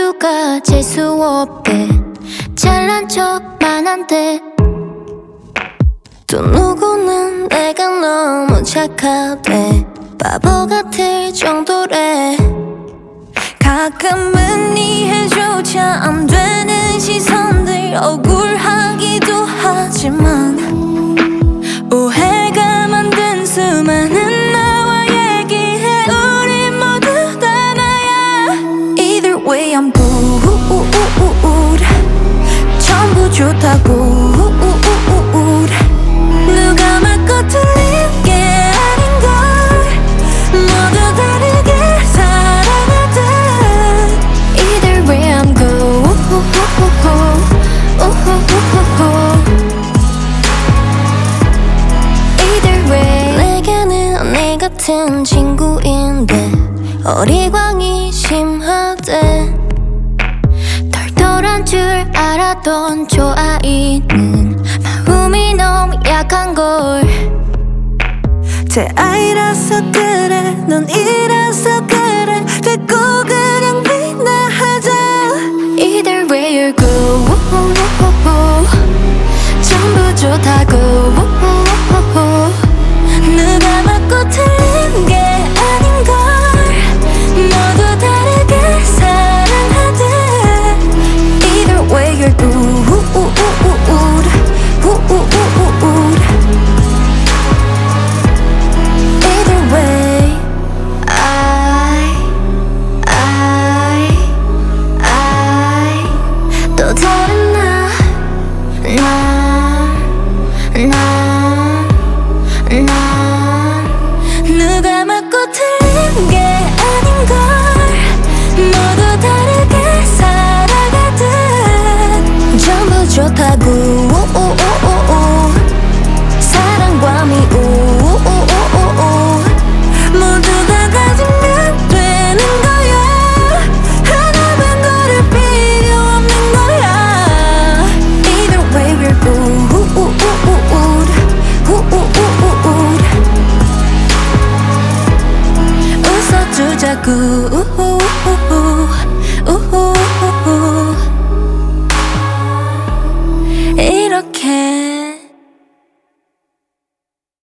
이유가 재수 없대. 잘난 척만 한대. 또 누구는 내가 너무 착하대. 바보 같을 정도래. 가끔은 이해조차 안 되는 시선들 억울하기도 하지만 오해가 만든 수많은 나와 얘기해. 우리 모두 다 나야. Either way I'm good. 전부 좋다고. 누가 맞고 틀린 게 아닌걸. 모두 다르게 살아가듯. Either way I'm good. Either way 내게는 언니 같은 친구인데 어리광이 심하대. 덜덜한 줄 알았던 저 아이는 마음이 너무 약한걸. 제 아이라서 그래. 넌 이라서 그래. 됐고 그냥 비나하자. Either way you're good. 전부 좋다고. 누가 맞고 틀린 게 아닌걸. 모두 다르게 사랑하듯. Either way you're good. Either way I 또 다른 나 누가 맞고 틀린 게 아닌걸. 모두 다르게 살아가듯. 전부 좋다고. 사랑과 미움 모두 다 가지면 되는 거야. 하나만 고를 필요 없는 거야. Either way we're good. 웃어주자고.